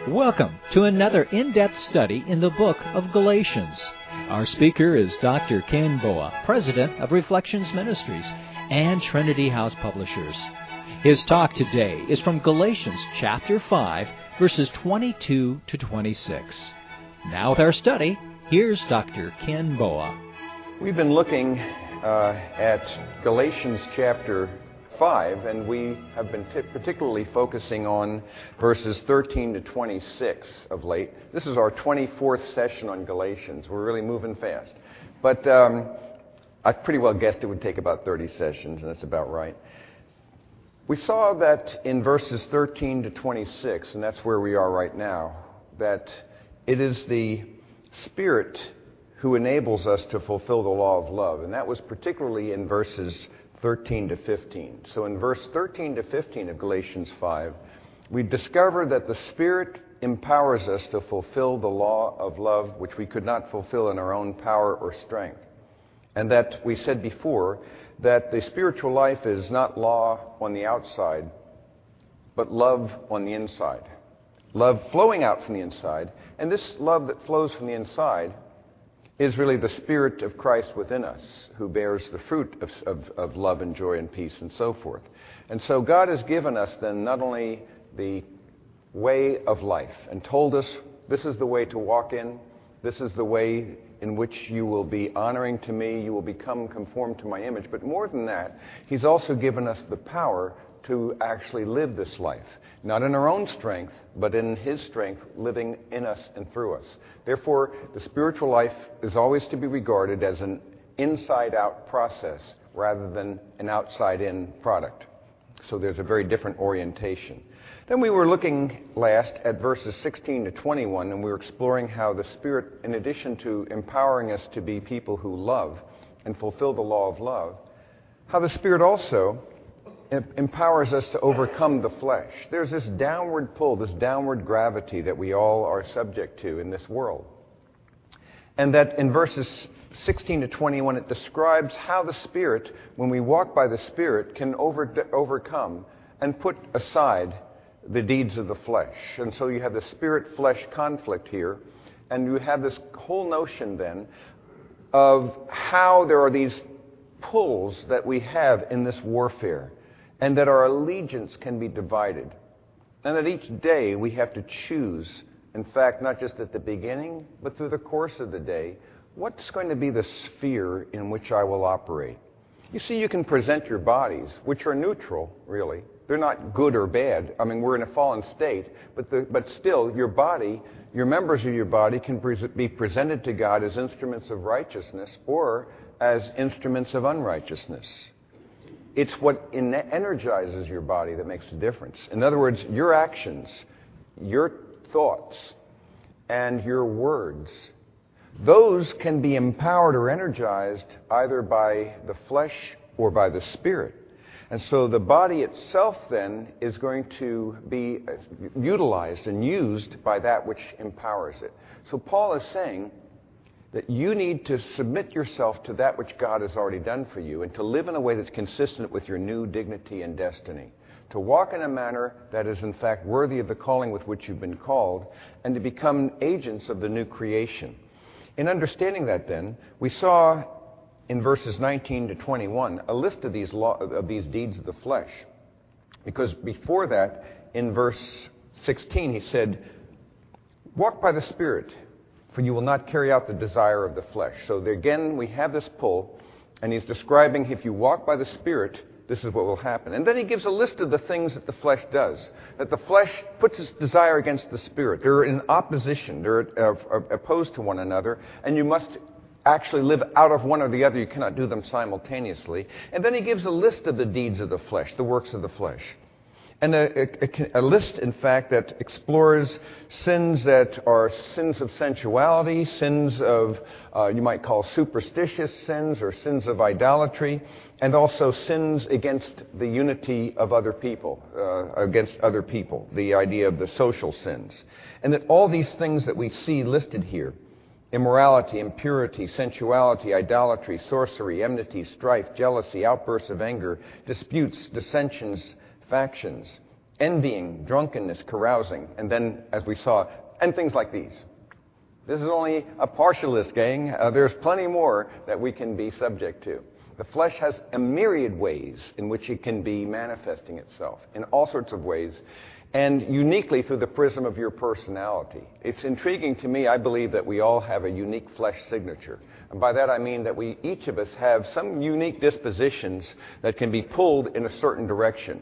Welcome to another in-depth study in the book of Galatians. Our speaker is Dr. Ken Boa, President of Reflections Ministries and Trinity House Publishers. His talk today is from Galatians chapter 5, verses 22 to 26. Now with our study, here's Dr. Ken Boa. We've been looking at Galatians chapter 5, and we have been particularly focusing on verses 13 to 26 of late. This is our 24th session on Galatians. We're really moving fast. But I pretty well guessed it would take about 30 sessions, and that's about right. We saw that in verses 13 to 26, and that's where we are right now, that it is the Spirit who enables us to fulfill the law of love. And that was particularly in verses 13 to 15. So in verse 13 to 15 of Galatians 5, we discover that the Spirit empowers us to fulfill the law of love, which we could not fulfill in our own power or strength. And that we said before that the spiritual life is not law on the outside, but love on the inside. Love flowing out from the inside. And this love that flows from the inside is really the Spirit of Christ within us, who bears the fruit of love and joy and peace and so forth. And so God has given us then not only the way of life and told us this is the way to walk in, this is the way in which you will be honoring to me, you will become conformed to my image, but more than that, He's also given us the power to actually live this life. Not in our own strength, but in His strength living in us and through us. Therefore, the spiritual life is always to be regarded as an inside-out process rather than an outside-in product. So there's a very different orientation. Then we were looking last at verses 16 to 21, and we were exploring how the Spirit, in addition to empowering us to be people who love and fulfill the law of love, how the Spirit also empowers us to overcome the flesh. There's this downward pull, this downward gravity that we all are subject to in this world. And that in verses 16 to 21, it describes how the Spirit, when we walk by the Spirit, can overcome and put aside the deeds of the flesh. And so you have the Spirit-flesh conflict here, and you have this whole notion then of how there are these pulls that we have in this warfare, and that our allegiance can be divided. And that each day we have to choose, in fact, not just at the beginning, but through the course of the day, what's going to be the sphere in which I will operate. You see, you can present your bodies, which are neutral, really. They're not good or bad. I mean, we're in a fallen state, but still, your body, your members of your body can be presented to God as instruments of righteousness or as instruments of unrighteousness. It's what energizes your body that makes a difference. In other words, your actions, your thoughts, and your words, those can be empowered or energized either by the flesh or by the Spirit. And so the body itself then is going to be utilized and used by that which empowers it. So Paul is saying that you need to submit yourself to that which God has already done for you and to live in a way that's consistent with your new dignity and destiny. To walk in a manner that is in fact worthy of the calling with which you've been called, and to become agents of the new creation. In understanding that then, we saw in verses 19 to 21 a list of these deeds of the flesh. Because before that, in verse 16, he said, walk by the Spirit, for you will not carry out the desire of the flesh. So there, again, we have this pull, and he's describing if you walk by the Spirit, this is what will happen. And then he gives a list of the things that the flesh does. That the flesh puts its desire against the Spirit. They're in opposition. They're opposed to one another, and you must actually live out of one or the other. You cannot do them simultaneously. And then he gives a list of the deeds of the flesh, the works of the flesh. And a list, in fact, that explores sins that are sins of sensuality, sins of, you might call superstitious sins, or sins of idolatry, and also sins against the unity of other people, the idea of the social sins. And that all these things that we see listed here, immorality, impurity, sensuality, idolatry, sorcery, enmity, strife, jealousy, outbursts of anger, disputes, dissensions, factions, envying, drunkenness, carousing, and then, as we saw, and things like these. This is only a partial list, gang. There's plenty more that we can be subject to. The flesh has a myriad ways in which it can be manifesting itself, in all sorts of ways, and uniquely through the prism of your personality. It's intriguing to me. I believe that we all have a unique flesh signature. And by that I mean that each of us have some unique dispositions that can be pulled in a certain direction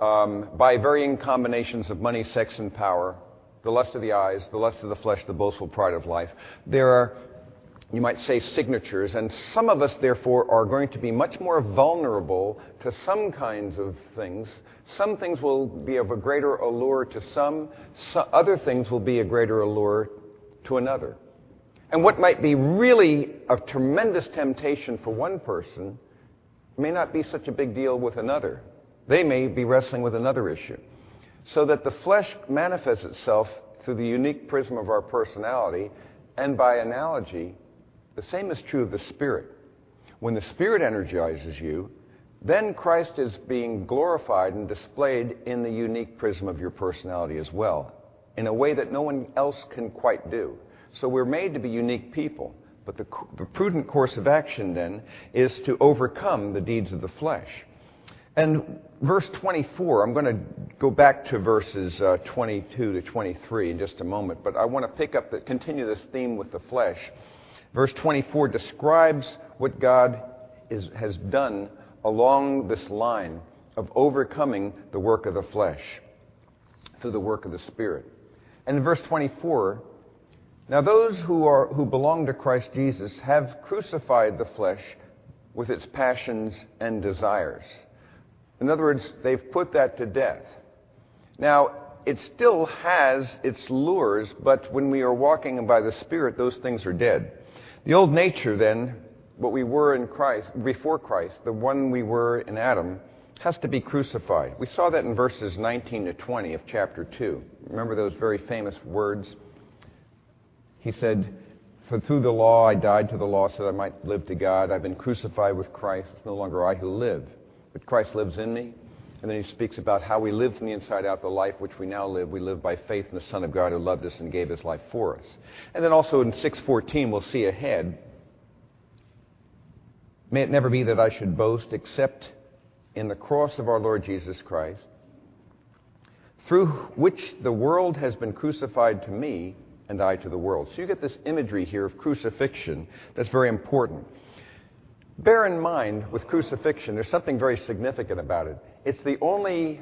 by varying combinations of money, sex, and power, the lust of the eyes, the lust of the flesh, the boastful pride of life. There are, you might say, signatures, and some of us, therefore, are going to be much more vulnerable to some kinds of things. Some things will be of a greater allure to some other things will be a greater allure to another. And what might be really a tremendous temptation for one person may not be such a big deal with another. They may be wrestling with another issue. So that the flesh manifests itself through the unique prism of our personality, and by analogy, the same is true of the Spirit. When the Spirit energizes you, then Christ is being glorified and displayed in the unique prism of your personality as well, in a way that no one else can quite do. So we're made to be unique people, but the prudent course of action then is to overcome the deeds of the flesh. And verse 24, I'm going to go back to verses 22 to 23 in just a moment, but I want to continue this theme with the flesh. Verse 24 describes what God has done along this line of overcoming the work of the flesh through the work of the Spirit. And in verse 24, now those who belong to Christ Jesus have crucified the flesh with its passions and desires. In other words, they've put that to death. Now, it still has its lures, but when we are walking by the Spirit, those things are dead. The old nature, then, what we were in Christ, before Christ, the one we were in Adam, has to be crucified. We saw that in verses 19 to 20 of chapter 2. Remember those very famous words? He said, "For through the law I died to the law so that I might live to God. I've been crucified with Christ. It's no longer I who live, but Christ lives in me." And then he speaks about how we live from the inside out, the life which we now live. We live by faith in the Son of God who loved us and gave his life for us. And then also in 6:14, we'll see ahead, "May it never be that I should boast except in the cross of our Lord Jesus Christ, through which the world has been crucified to me and I to the world." So you get this imagery here of crucifixion that's very important. Bear in mind, with crucifixion, there's something very significant about it. It's the only,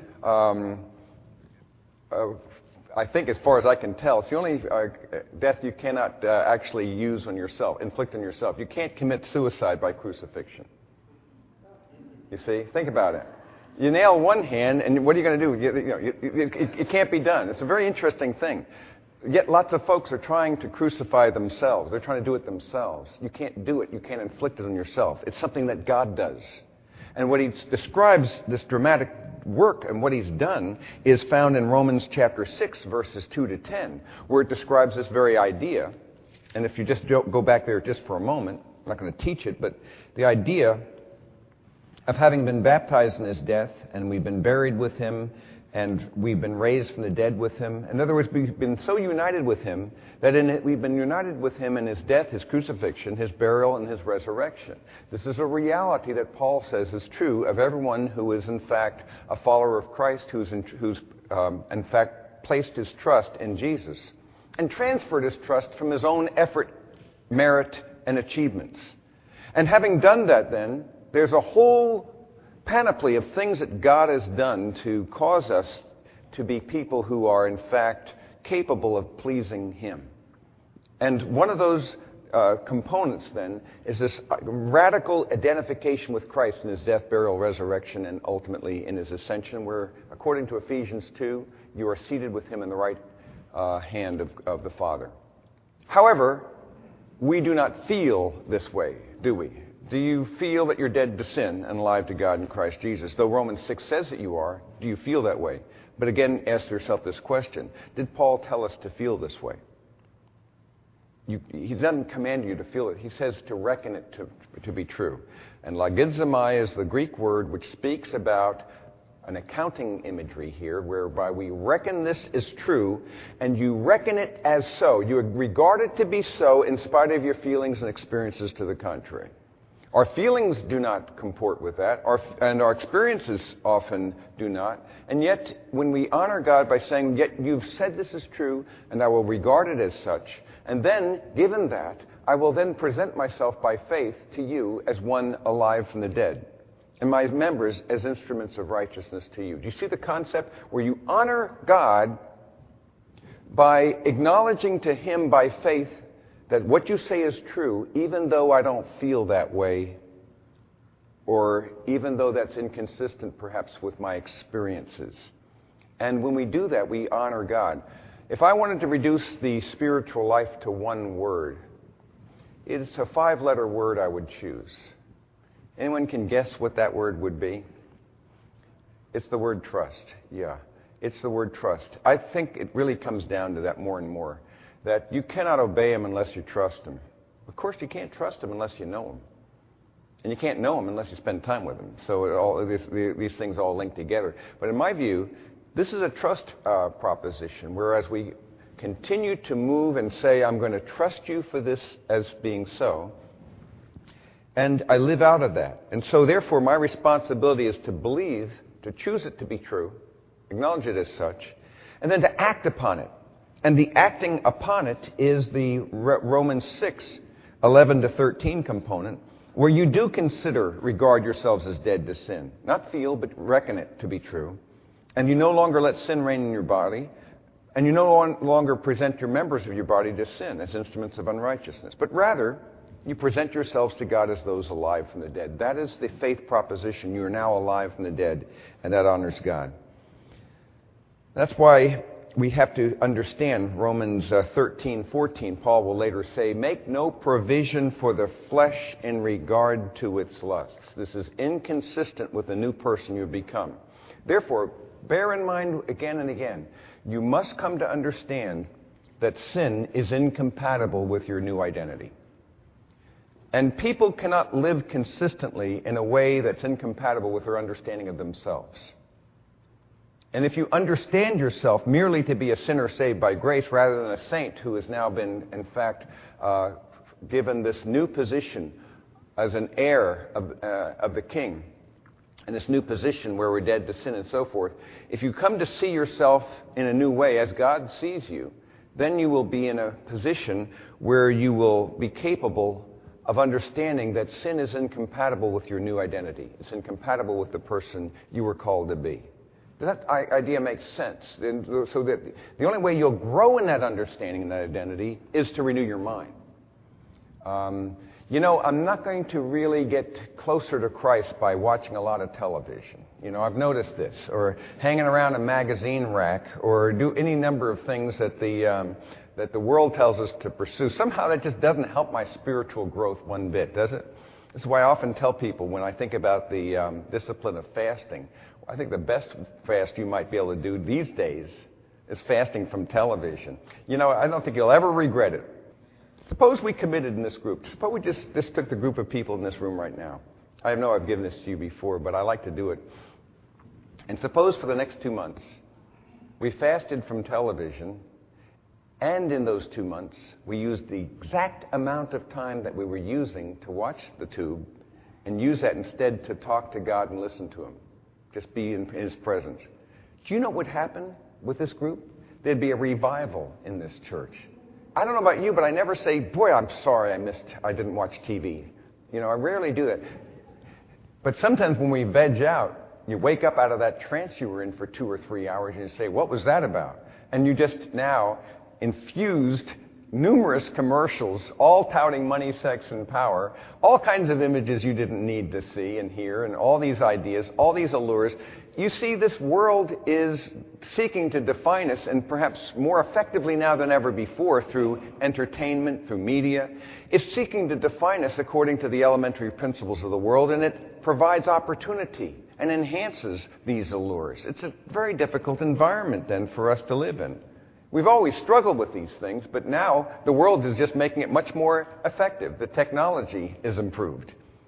I think as far as I can tell, it's the only death you cannot actually use on yourself, inflict on yourself. You can't commit suicide by crucifixion. You see? Think about it. You nail one hand, and what are you going to do? It can't be done. It's a very interesting thing. Yet lots of folks are trying to crucify themselves. They're trying to do it themselves. You can't do it. You can't inflict it on yourself. It's something that God does. And what he describes, this dramatic work and what he's done, is found in Romans chapter 6, verses 2 to 10, where it describes this very idea. And if you just go back there just for a moment, I'm not going to teach it, but the idea of having been baptized in his death, and we've been buried with him, and we've been raised from the dead with him. In other words, we've been so united with him that we've been united with him in his death, his crucifixion, his burial, and his resurrection. This is a reality that Paul says is true of everyone who is, in fact, a follower of Christ, who's in fact, placed his trust in Jesus and transferred his trust from his own effort, merit, and achievements. And having done that, then, there's a whole panoply of things that God has done to cause us to be people who are, in fact, capable of pleasing him. And one of those components, then, is this radical identification with Christ in his death, burial, resurrection, and ultimately in his ascension, where, according to Ephesians 2, you are seated with him in the right hand of the Father. However, we do not feel this way, do we? Do you feel that you're dead to sin and alive to God in Christ Jesus? Though Romans 6 says that you are, do you feel that way? But again, ask yourself this question. Did Paul tell us to feel this way? He doesn't command you to feel it. He says to reckon it to be true. And logizomai is the Greek word which speaks about an accounting imagery here, whereby we reckon this is true, and you reckon it as so. You regard it to be so in spite of your feelings and experiences to the contrary. Our feelings do not comport with that, and our experiences often do not. And yet, when we honor God by saying, yet you've said this is true, and I will regard it as such, and then, given that, I will then present myself by faith to you as one alive from the dead, and my members as instruments of righteousness to you. Do you see the concept? Where you honor God by acknowledging to Him by faith that what you say is true, even though I don't feel that way, or even though that's inconsistent perhaps with my experiences. And when we do that, we honor God. If I wanted to reduce the spiritual life to one word, it's a 5-letter word I would choose. Anyone can guess what that word would be? It's the word trust. Yeah, it's the word trust. I think it really comes down to that more and more. That you cannot obey Him unless you trust Him. Of course, you can't trust Him unless you know Him. And you can't know Him unless you spend time with Him. So these things all link together. But in my view, this is a trust proposition, whereas we continue to move and say, I'm going to trust you for this as being so, and I live out of that. And so therefore, my responsibility is to believe, to choose it to be true, acknowledge it as such, and then to act upon it. And the acting upon it is the Romans 6, 11 to 13 component, where you do regard yourselves as dead to sin. Not feel, but reckon it to be true. And you no longer let sin reign in your body, and you no longer present your members of your body to sin as instruments of unrighteousness, but rather you present yourselves to God as those alive from the dead. That is the faith proposition. You are now alive from the dead, and that honors God. That's why we have to understand Romans 13:14. Paul will later say, make no provision for the flesh in regard to its lusts. This is inconsistent with the new person you've become. Therefore, bear in mind again and again, you must come to understand that sin is incompatible with your new identity. And people cannot live consistently in a way that's incompatible with their understanding of themselves. And if you understand yourself merely to be a sinner saved by grace rather than a saint who has now been, in fact, given this new position as an heir of the King, and this new position where we're dead to sin and so forth, if you come to see yourself in a new way as God sees you, then you will be in a position where you will be capable of understanding that sin is incompatible with your new identity. It's incompatible with the person you were called to be. Does that idea make sense? And so that the only way you'll grow in that understanding and that identity is to renew your mind. I'm not going to really get closer to Christ by watching a lot of television. I've noticed this. Or hanging around a magazine rack, or do any number of things that the world tells us to pursue. Somehow that just doesn't help my spiritual growth one bit, does it? This is why I often tell people when I think about the discipline of fasting, I think the best fast you might be able to do these days is fasting from television. I don't think you'll ever regret it. Suppose we committed in this group. Suppose we just took the group of people in this room right now. I know I've given this to you before, but I like to do it. And suppose for the next 2 months, we fasted from television, and in those 2 months, we used the exact amount of time that we were using to watch the tube, and use that instead to talk to God and listen to Him. Just be in His presence. Do you know what would happen with this group? There'd be a revival in this church. I don't know about you, but I never say, boy, I'm sorry I didn't watch TV. I rarely do that. But sometimes when we veg out, you wake up out of that trance you were in for 2 or 3 hours and you say, what was that about? And you just now infused numerous commercials, all touting money, sex, and power, all kinds of images you didn't need to see and hear, and all these ideas, all these allures. You see, this world is seeking to define us, and perhaps more effectively now than ever before through entertainment, through media. It's seeking to define us according to the elementary principles of the world, and it provides opportunity and enhances these allures. It's a very difficult environment then for us to live in. We've always struggled with these things, but now the world is just making it much more effective. The technology is improved.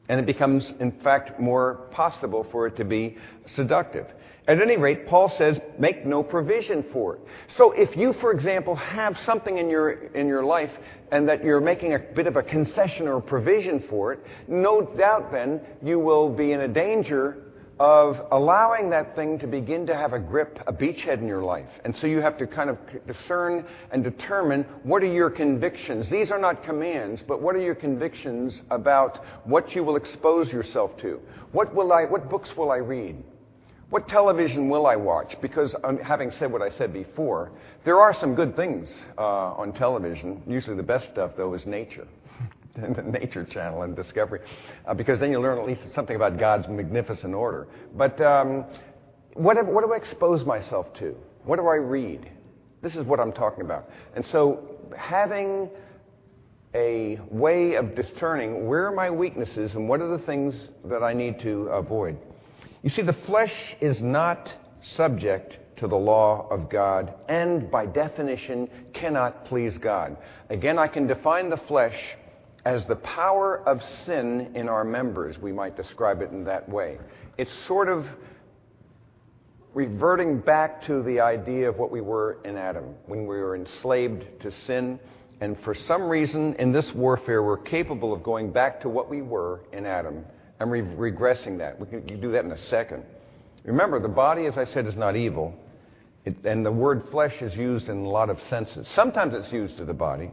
And it becomes, in fact, more possible for it to be seductive. At any rate, Paul says, make no provision for it. So if you, for example, have something in your life and that you're making a bit of a concession or a provision for it, no doubt then you will be in a danger of allowing that thing to begin to have a grip, a beachhead in your life. And so you have to kind of discern and determine, what are your convictions? These are not commands, but what are your convictions about what you will expose yourself to? What books will I read? What television will I watch? Because having said what I said before, there are some good things on television. Usually the best stuff, though, is nature. The Nature Channel and Discovery. Because then you learn at least something about God's magnificent order. But what do I expose myself to? What do I read? This is what I'm talking about. And so having a way of discerning where are my weaknesses and what are the things that I need to avoid. You see, the flesh is not subject to the law of God and, by definition, cannot please God. Again, I can define the flesh as the power of sin in our members. We might describe it in that way. It's sort of reverting back to the idea of what we were in Adam, when we were enslaved to sin. And for some reason, in this warfare, we're capable of going back to what we were in Adam and regressing that. We can do that in a second. Remember, the body, as I said, is not evil. And the word flesh is used in a lot of senses. Sometimes it's used to the body.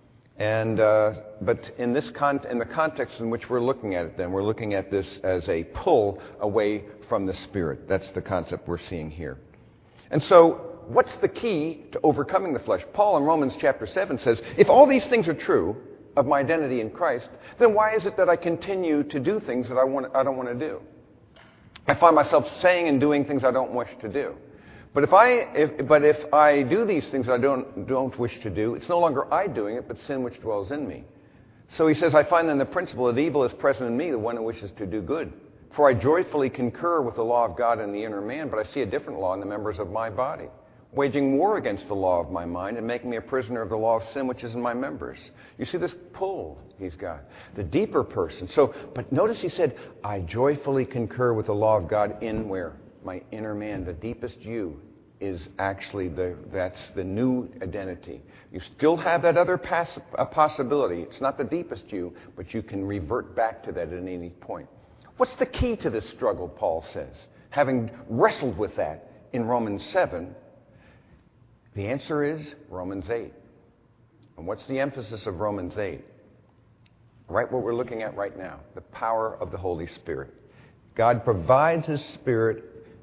But in the context in which we're looking at it then, we're looking at this as a pull away from the Spirit. That's the concept we're seeing here. And so, what's the key to overcoming the flesh? Paul in Romans chapter 7 says, if all these things are true of my identity in Christ, then why is it that I continue to do things that I don't want to do? I find myself saying and doing things I don't wish to do. But if I do these things I don't wish to do, it's no longer I doing it, but sin which dwells in me. So he says, I find then the principle that evil is present in me, the one who wishes to do good. For I joyfully concur with the law of God in the inner man, but I see a different law in the members of my body, waging war against the law of my mind and making me a prisoner of the law of sin which is in my members. You see this pull he's got. The deeper person. But notice he said, I joyfully concur with the law of God in where? My inner man, the deepest you, is actually that's the new identity. You still have that other possibility. It's not the deepest you, but you can revert back to that at any point. What's the key to this struggle, Paul says? Having wrestled with that in Romans 7, the answer is Romans 8. And what's the emphasis of Romans 8? Right what we're looking at right now, the power of the Holy Spirit. God provides His Spirit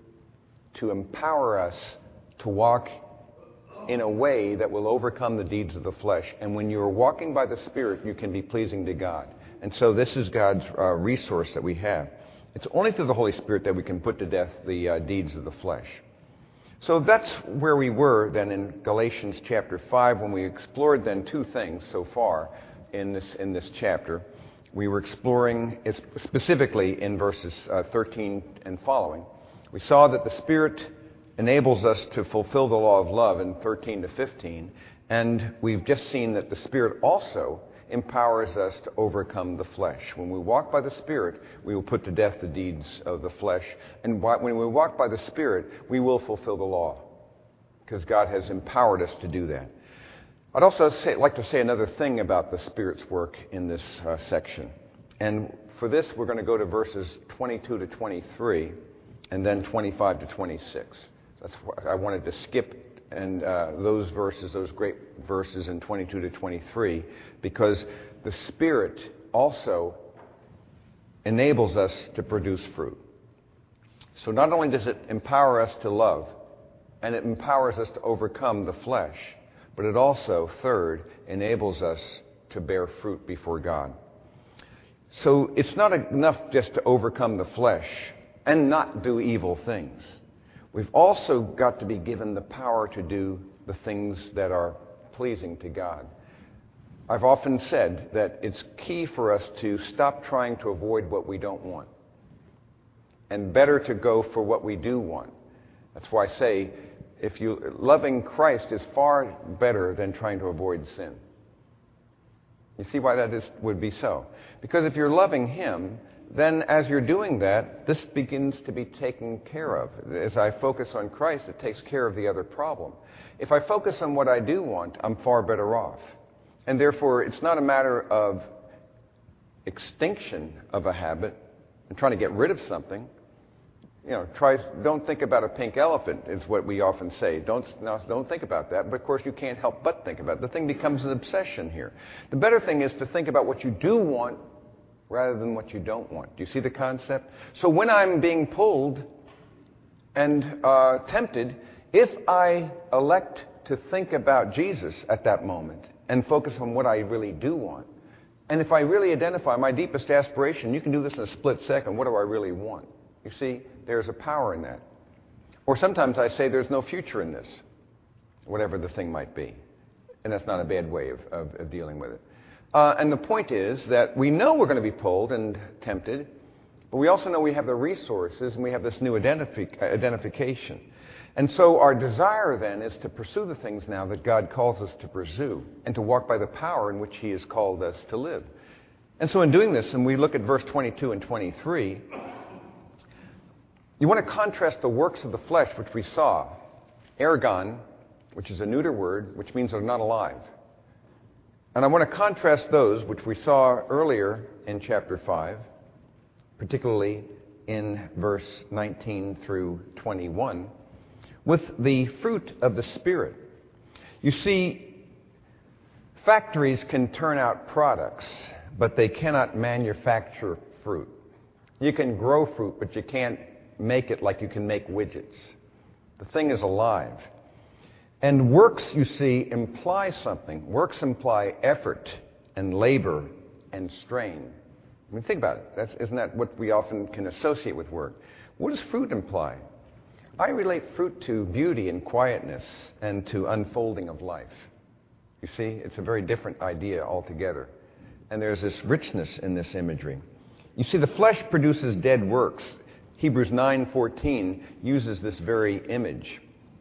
to empower us to walk in a way that will overcome the deeds of the flesh. And when you're walking by the Spirit, you can be pleasing to God. And so this is God's resource that we have. It's only through the Holy Spirit that we can put to death the deeds of the flesh. So that's where we were then in Galatians chapter 5 when we explored then two things so far in this chapter. We were exploring specifically in verses 13 and following. We saw that the Spirit enables us to fulfill the law of love in 13 to 15, and we've just seen that the Spirit also empowers us to overcome the flesh. When we walk by the Spirit, we will put to death the deeds of the flesh, and when we walk by the Spirit, we will fulfill the law, because God has empowered us to do that. I'd also like to say another thing about the Spirit's work in this section, and for this we're going to go to verses 22 to 23, and then 25 to 26. That's why I wanted to skip those great verses in 22 to 23, because the Spirit also enables us to produce fruit. So not only does it empower us to love, and it empowers us to overcome the flesh, but it also, third, enables us to bear fruit before God. So it's not enough just to overcome the flesh and not do evil things. We've also got to be given the power to do the things that are pleasing to God. I've often said that it's key for us to stop trying to avoid what we don't want, and better to go for what we do want. That's why I say, loving Christ is far better than trying to avoid sin. You see why that would be so? Because if you're loving Him, then as you're doing that, this begins to be taken care of. As I focus on Christ, it takes care of the other problem. If I focus on what I do want, I'm far better off. And therefore, it's not a matter of extinction of a habit and trying to get rid of something. Don't think about a pink elephant, is what we often say. Don't think about that. But of course, you can't help but think about it. The thing becomes an obsession here. The better thing is to think about what you do want rather than what you don't want. Do you see the concept? So when I'm being pulled and tempted, if I elect to think about Jesus at that moment and focus on what I really do want, and if I really identify my deepest aspiration, you can do this in a split second. What do I really want? You see, there's a power in that. Or sometimes I say there's no future in this, whatever the thing might be. And that's not a bad way of dealing with it. And the point is that we know we're going to be pulled and tempted, but we also know we have the resources and we have this new identification. And so our desire then is to pursue the things now that God calls us to pursue and to walk by the power in which He has called us to live. And so in doing this, and we look at verse 22 and 23, you want to contrast the works of the flesh, which we saw. Ergon, which is a neuter word, which means they're not alive. And I want to contrast those, which we saw earlier in chapter 5, particularly in verse 19 through 21, with the fruit of the Spirit. You see, factories can turn out products, but they cannot manufacture fruit. You can grow fruit, but you can't make it like you can make widgets. The thing is alive. And works, you see, imply something. Works imply effort and labor and strain. I mean, think about it. Isn't that what we often can associate with work? What does fruit imply? I relate fruit to beauty and quietness and to unfolding of life. You see, it's a very different idea altogether. And there's this richness in this imagery. You see, the flesh produces dead works. Hebrews 9:14 uses this very image,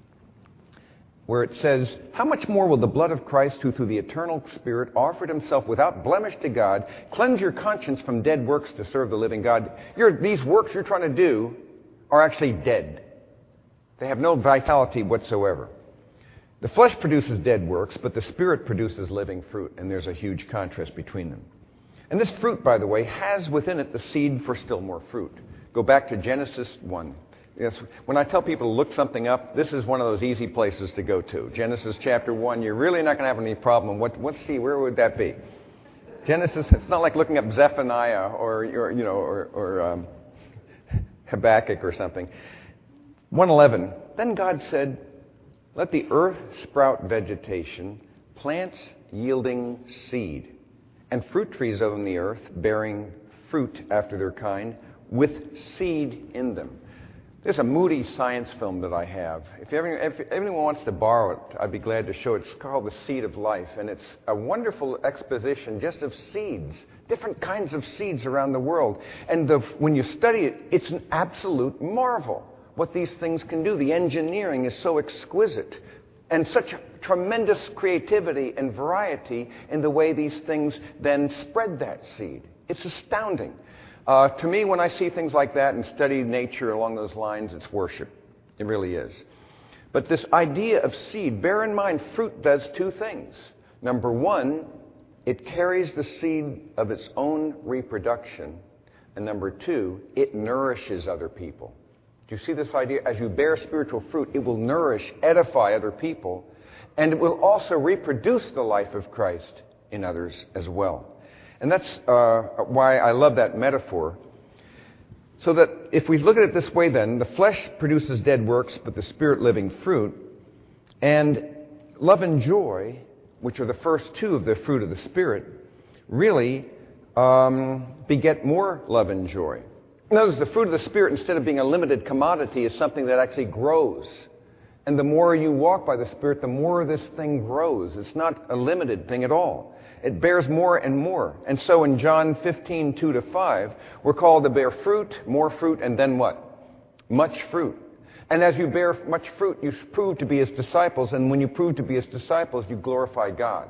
where it says, "How much more will the blood of Christ, who through the eternal Spirit offered Himself without blemish to God, cleanse your conscience from dead works to serve the living God?" These works you're trying to do are actually dead. They have no vitality whatsoever. The flesh produces dead works, but the Spirit produces living fruit, and there's a huge contrast between them. And this fruit, by the way, has within it the seed for still more fruit. Go back to Genesis 1. Yes, when I tell people to look something up, this is one of those easy places to go to. Genesis chapter 1, you're really not going to have any problem. Where would that be? Genesis, it's not like looking up Zephaniah or Habakkuk or something. 1:11, then God said, "Let the earth sprout vegetation, plants yielding seed, and fruit trees on the earth bearing fruit after their kind, with seed in them." There's a Moody science film that I have. If anyone wants to borrow it, I'd be glad to show it. It's called The Seed of Life, and it's a wonderful exposition just of seeds, different kinds of seeds around the world. And when you study it, it's an absolute marvel what these things can do. The engineering is so exquisite, and such tremendous creativity and variety in the way these things then spread that seed. It's astounding. To me, when I see things like that and study nature along those lines, it's worship. It really is. But this idea of seed, bear in mind, fruit does two things. Number one, it carries the seed of its own reproduction. And number two, it nourishes other people. Do you see this idea? As you bear spiritual fruit, it will nourish, edify other people, and it will also reproduce the life of Christ in others as well. And that's why I love that metaphor. So that if we look at it this way then, the flesh produces dead works, but the Spirit living fruit. And love and joy, which are the first two of the fruit of the Spirit, really beget more love and joy. Notice the fruit of the Spirit, instead of being a limited commodity, is something that actually grows. And the more you walk by the Spirit, the more this thing grows. It's not a limited thing at all. It bears more and more. And so in John 15:2-5, we're called to bear fruit, more fruit, and then what? Much fruit. And as you bear much fruit, you prove to be His disciples. And when you prove to be His disciples, you glorify God.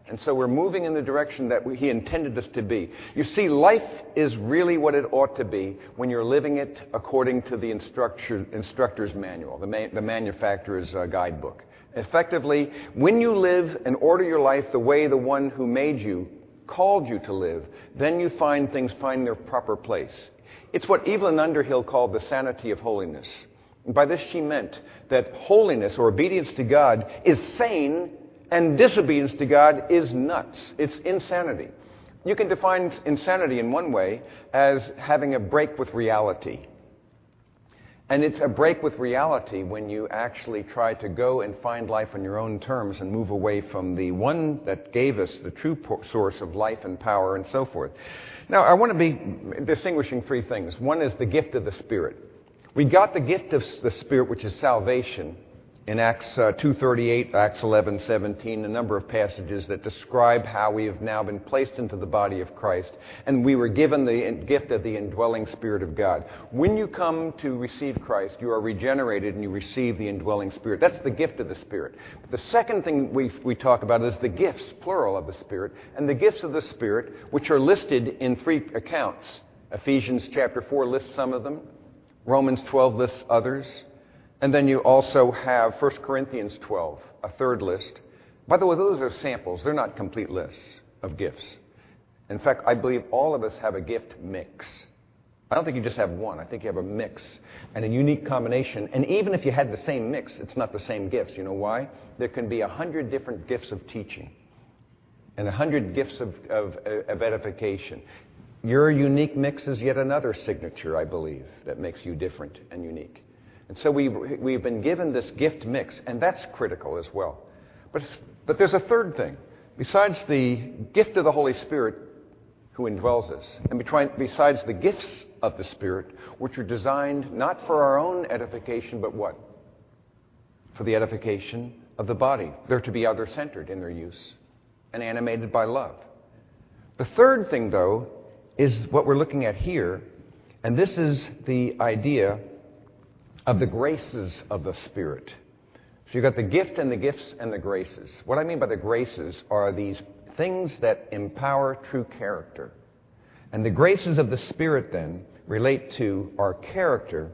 And so we're moving in the direction that He intended us to be. You see, life is really what it ought to be when you're living it according to the instructor's manual, the manufacturer's guidebook. Effectively, when you live and order your life the way the one who made you called you to live, then you find things find their proper place. It's what Evelyn Underhill called the sanity of holiness. And by this she meant that holiness or obedience to God is sane, and disobedience to God is nuts. It's insanity. You can define insanity in one way as having a break with reality. And it's a break with reality when you actually try to go and find life on your own terms and move away from the one that gave us the true source of life and power and so forth. Now, I want to be distinguishing three things. One is the gift of the Spirit. We got the gift of the Spirit, which is salvation, in Acts 2:38, Acts 11:17, a number of passages that describe how we have now been placed into the body of Christ, and we were given the gift of the indwelling Spirit of God. When you come to receive Christ, you are regenerated and you receive the indwelling Spirit. That's the gift of the Spirit. The second thing we talk about is the gifts, plural, of the Spirit, and the gifts of the Spirit, which are listed in three accounts. Ephesians chapter 4 lists some of them. Romans 12 lists others. And then you also have 1 Corinthians 12, a third list. By the way, those are samples. They're not complete lists of gifts. In fact, I believe all of us have a gift mix. I don't think you just have one. I think you have a mix and a unique combination. And even if you had the same mix, it's not the same gifts. You know why? There can be 100 different gifts of teaching and 100 gifts of edification. Your unique mix is yet another signature, I believe, that makes you different and unique. And so we've been given this gift mix, and that's critical as well. But there's a third thing. Besides the gift of the Holy Spirit who indwells us, and besides the gifts of the Spirit, which are designed not for our own edification, but what? For the edification of the body. They're to be other-centered in their use and animated by love. The third thing, though, is what we're looking at here, and this is the idea of the graces of the Spirit. So you've got the gift and the gifts and the graces. What I mean by the graces are these things that empower true character. And the graces of the Spirit then relate to our character.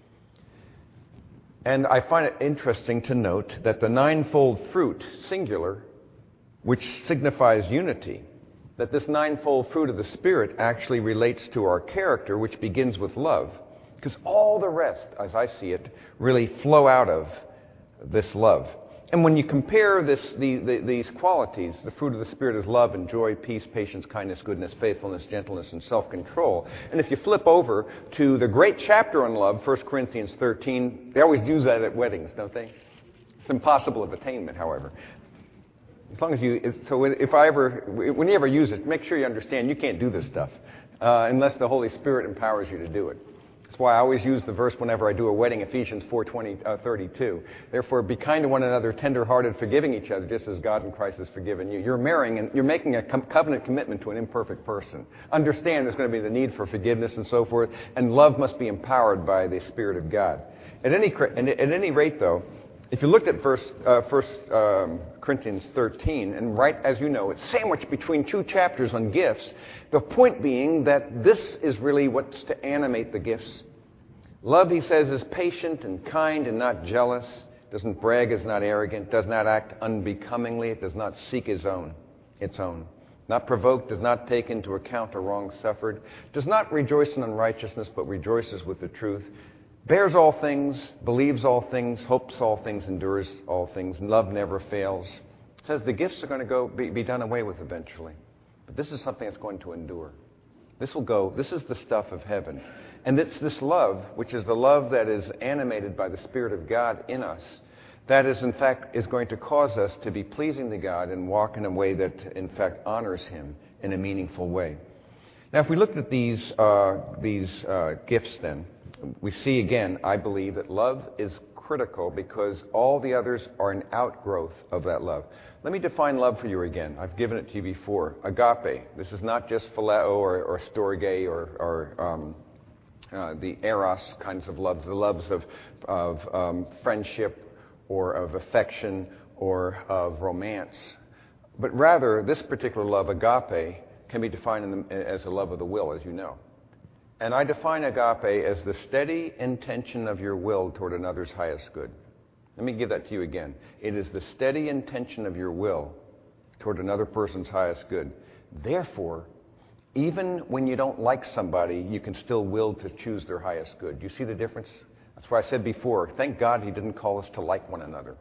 And I find it interesting to note that the ninefold fruit, singular, which signifies unity, that this ninefold fruit of the Spirit actually relates to our character, which begins with love. Because all the rest, as I see it, really flow out of this love. And when you compare these qualities, the fruit of the Spirit is love and joy, peace, patience, kindness, goodness, faithfulness, gentleness, and self-control. And if you flip over to the great chapter on love, 1 Corinthians 13, they always use that at weddings, don't they? It's impossible of attainment, however. As long as when you ever use it, make sure you understand you can't do this stuff unless the Holy Spirit empowers you to do it. That's why I always use the verse whenever I do a wedding, Ephesians 4:32. Therefore, be kind to one another, tender-hearted, forgiving each other, just as God in Christ has forgiven you. You're marrying and you're making a covenant commitment to an imperfect person. Understand there's going to be the need for forgiveness and so forth, and love must be empowered by the Spirit of God. At any rate, though, if you looked at 1 Corinthians 13, and right as you know, it's sandwiched between two chapters on gifts, the point being that this is really what's to animate the gifts. Love, he says, is patient and kind and not jealous, doesn't brag, is not arrogant, does not act unbecomingly, it does not seek its own. Not provoked, does not take into account a wrong suffered, does not rejoice in unrighteousness, but rejoices with the truth, bears all things, believes all things, hopes all things, endures all things, and love never fails. It says the gifts are going to be done away with eventually. But this is something that's going to endure. This is the stuff of heaven. And it's this love, which is the love that is animated by the Spirit of God in us, that is, in fact, is going to cause us to be pleasing to God and walk in a way that, in fact, honors Him in a meaningful way. Now, if we looked at these gifts then, we see again, I believe, that love is critical because all the others are an outgrowth of that love. Let me define love for you again. I've given it to you before. Agape. This is not just phileo or storge or the eros kinds of loves, the loves of friendship or of affection or of romance. But rather, this particular love, agape, can be defined as a love of the will, as you know. And I define agape as the steady intention of your will toward another's highest good. Let me give that to you again. It is the steady intention of your will toward another person's highest good. Therefore, even when you don't like somebody, you can still will to choose their highest good. You see the difference? That's why I said before, thank God he didn't call us to like one another.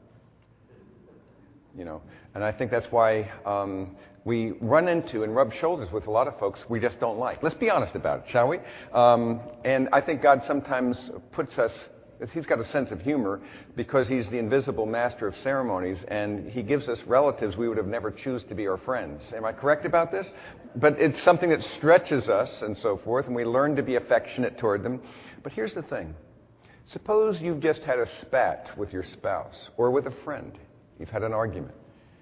You know, and I think that's why we run into and rub shoulders with a lot of folks we just don't like. Let's be honest about it, shall we? And I think God sometimes puts us, he's got a sense of humor because he's the invisible master of ceremonies, and he gives us relatives we would have never choose to be our friends. Am I correct about this? But it's something that stretches us and so forth, and we learn to be affectionate toward them. But here's the thing. Suppose you've just had a spat with your spouse or with a friend. You've had an argument.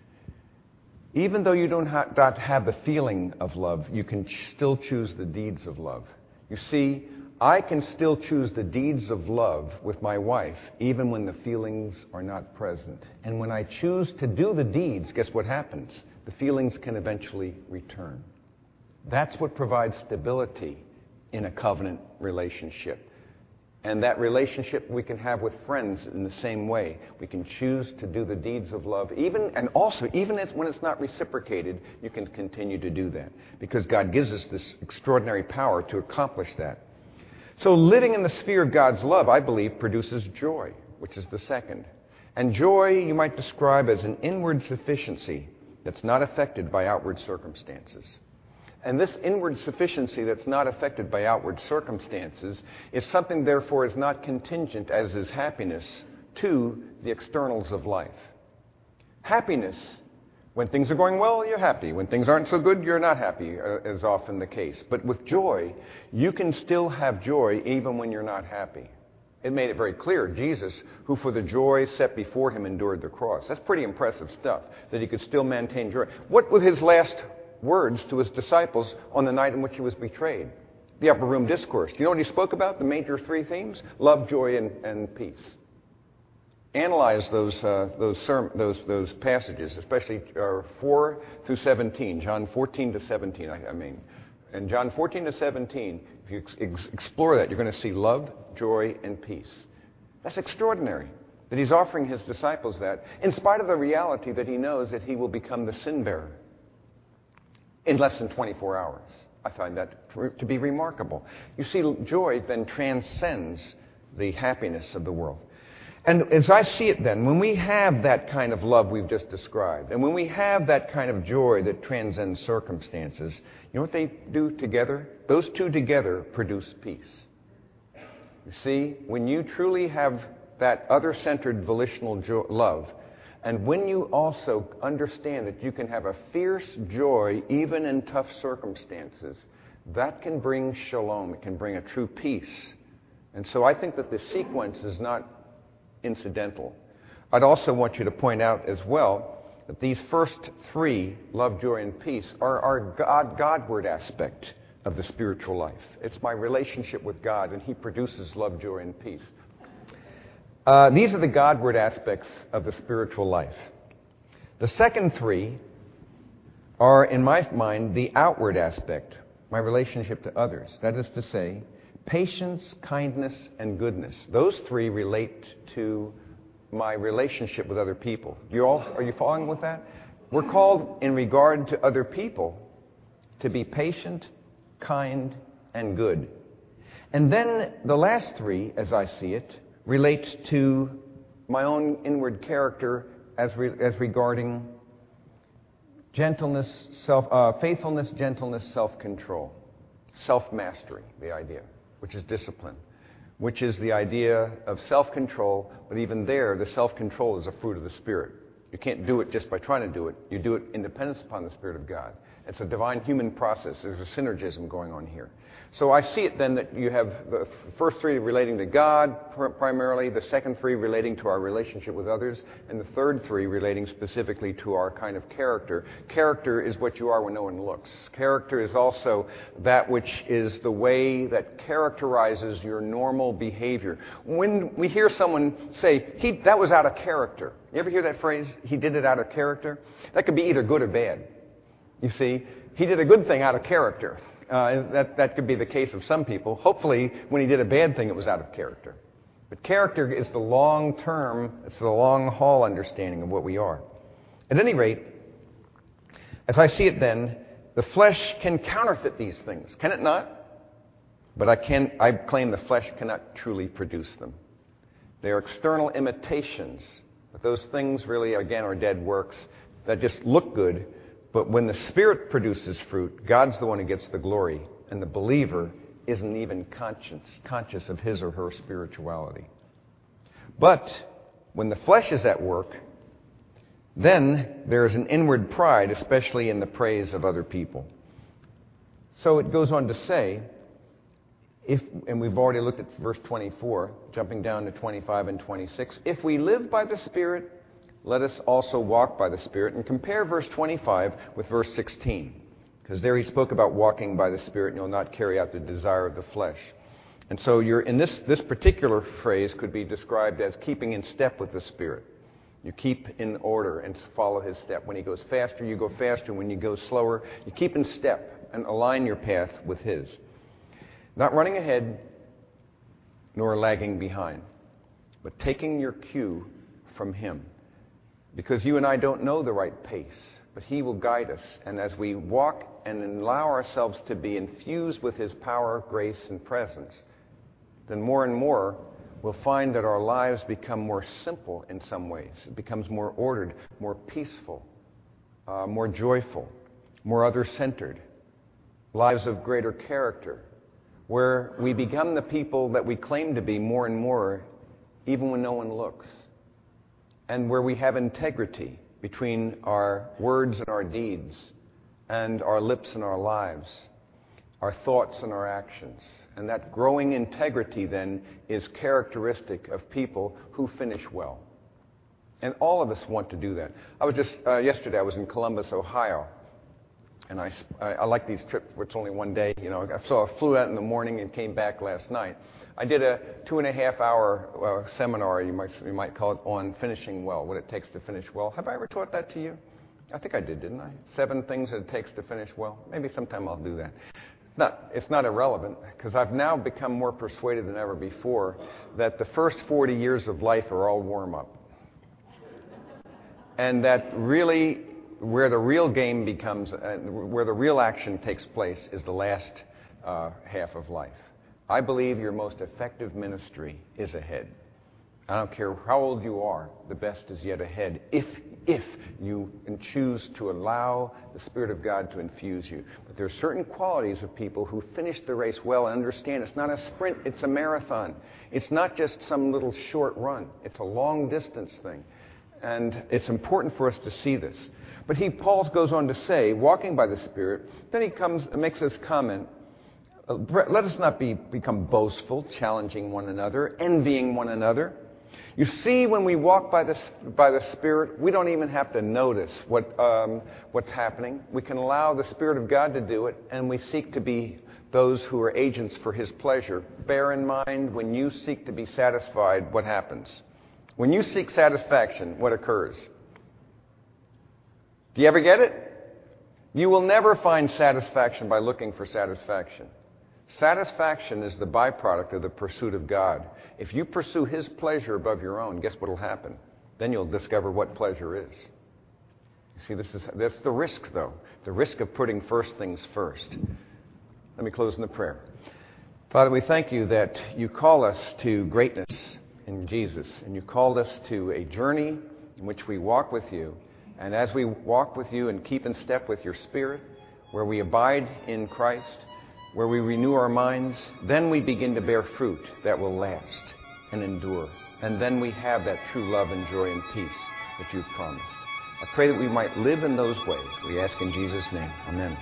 Even though you don't have the feeling of love, you can still choose the deeds of love. You see, I can still choose the deeds of love with my wife, even when the feelings are not present. And when I choose to do the deeds, guess what happens? The feelings can eventually return. That's what provides stability in a covenant relationship. And that relationship we can have with friends in the same way. We can choose to do the deeds of love, even when it's not reciprocated, you can continue to do that. Because God gives us this extraordinary power to accomplish that. So living in the sphere of God's love, I believe, produces joy, which is the second. And joy you might describe as an inward sufficiency that's not affected by outward circumstances. And this inward sufficiency that's not affected by outward circumstances is something, therefore, is not contingent, as is happiness, to the externals of life. Happiness, when things are going well, you're happy. When things aren't so good, you're not happy, as often the case. But with joy, you can still have joy even when you're not happy. It made it very clear. Jesus, who for the joy set before him endured the cross. That's pretty impressive stuff, that he could still maintain joy. What was his last words to his disciples on the night in which he was betrayed? The upper room discourse. Do you know what he spoke about? The major three themes? Love, joy, and peace. Analyze those passages, especially 4 through 17, John 14 to 17, I mean. And John 14 to 17, if you explore that, you're going to see love, joy, and peace. That's extraordinary, that he's offering his disciples that, in spite of the reality that he knows that he will become the sin bearer in less than 24 hours. I find that to be remarkable. You see, joy then transcends the happiness of the world. And as I see it then, when we have that kind of love we've just described, and when we have that kind of joy that transcends circumstances, you know what they do together? Those two together produce peace. You see, when you truly have that other-centered volitional love, and when you also understand that you can have a fierce joy even in tough circumstances, that can bring shalom. It can bring a true peace. And so I think that the sequence is not incidental. I'd also want you to point out as well that these first three, love, joy, and peace, are our Godward aspect of the spiritual life. It's my relationship with God, and he produces love, joy, and peace. These are the Godward aspects of the spiritual life. The second three are, in my mind, the outward aspect, my relationship to others. That is to say, patience, kindness, and goodness. Those three relate to my relationship with other people. Are you following with that? We're called, in regard to other people, to be patient, kind, and good. And then the last three, as I see it, relates to my own inward character as regarding gentleness, faithfulness, gentleness, self-control, self-mastery, the idea, which is discipline, which is the idea of self-control, but even there, the self-control is a fruit of the Spirit. You can't do it just by trying to do it. You do it in dependence upon the Spirit of God. It's a divine human process. There's a synergism going on here. So I see it then that you have the first three relating to God primarily, the second three relating to our relationship with others, and the third three relating specifically to our kind of character. Character is what you are when no one looks. Character is also that which is the way that characterizes your normal behavior. When we hear someone say, that was out of character. You ever hear that phrase, he did it out of character? That could be either good or bad. You see, he did a good thing out of character. That could be the case of some people. Hopefully, when he did a bad thing, it was out of character. But character is the long-term, it's the long-haul understanding of what we are. At any rate, as I see it then, the flesh can counterfeit these things, can it not? But I claim the flesh cannot truly produce them. They are external imitations. But those things really, again, are dead works that just look good. But when the Spirit produces fruit, God's the one who gets the glory, and the believer isn't even conscious of his or her spirituality. But when the flesh is at work, then there is an inward pride, especially in the praise of other people. So it goes on to say, and we've already looked at verse 24, jumping down to 25 and 26, if we live by the Spirit, let us also walk by the Spirit. And compare verse 25 with verse 16. Because there he spoke about walking by the Spirit, and you'll not carry out the desire of the flesh. And so you're in this particular phrase could be described as keeping in step with the Spirit. You keep in order and follow his step. When he goes faster, you go faster. When you go slower, you keep in step and align your path with his. Not running ahead, nor lagging behind, but taking your cue from him. Because you and I don't know the right pace, but he will guide us. And as we walk and allow ourselves to be infused with his power, grace, and presence, then more and more we'll find that our lives become more simple in some ways. It becomes more ordered, more peaceful, more joyful, more other-centered, lives of greater character, where we become the people that we claim to be more and more, even when no one looks. And where we have integrity between our words and our deeds, and our lips and our lives, our thoughts and our actions. And that growing integrity then is characteristic of people who finish well. And all of us want to do that. I was just, yesterday I was in Columbus, Ohio. And I like these trips where it's only one day. You know, so I flew out in the morning and came back last night. I did a 2.5-hour seminar, you might call it, on finishing well, what it takes to finish well. Have I ever taught that to you? I think I did, didn't I? 7 things that it takes to finish well. Maybe sometime I'll do that. It's not irrelevant, because I've now become more persuaded than ever before that the first 40 years of life are all warm-up. And that really, where the real game becomes, where the real action takes place is the last half of life. I believe your most effective ministry is ahead. I don't care how old you are, the best is yet ahead if you choose to allow the Spirit of God to infuse you. But there are certain qualities of people who finish the race well and understand it's not a sprint, it's a marathon. It's not just some little short run. It's a long distance thing. And it's important for us to see this. But Paul goes on to say, walking by the Spirit, then he makes this comment, let us not become boastful, challenging one another, envying one another. You see, when we walk by the Spirit, we don't even have to notice what's happening. We can allow the Spirit of God to do it, and we seek to be those who are agents for his pleasure. Bear in mind, when you seek to be satisfied, what happens? When you seek satisfaction, what occurs? Do you ever get it? You will never find satisfaction by looking for satisfaction. Satisfaction is the byproduct of the pursuit of God. If you pursue his pleasure above your own, guess what will happen? Then you'll discover what pleasure is. You see, that's the risk, though. The risk of putting first things first. Let me close in the prayer. Father, we thank you that you call us to greatness in Jesus, and you called us to a journey in which we walk with you. And as we walk with you and keep in step with your Spirit, where we abide in Christ, where we renew our minds, then we begin to bear fruit that will last and endure. And then we have that true love and joy and peace that you've promised. I pray that we might live in those ways. We ask in Jesus' name. Amen.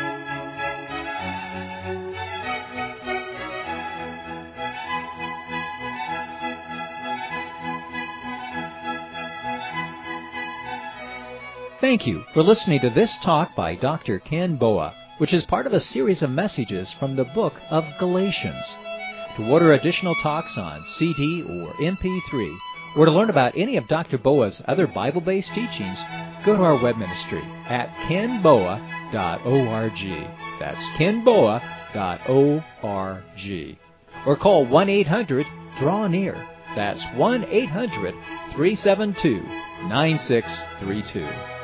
Thank you for listening to this talk by Dr. Ken Boa, which is part of a series of messages from the book of Galatians. To order additional talks on CD or MP3, or to learn about any of Dr. Boa's other Bible-based teachings, go to our web ministry at kenboa.org. That's kenboa.org. Or call 1-800-DRAW-NEAR. That's 1-800-372-9632.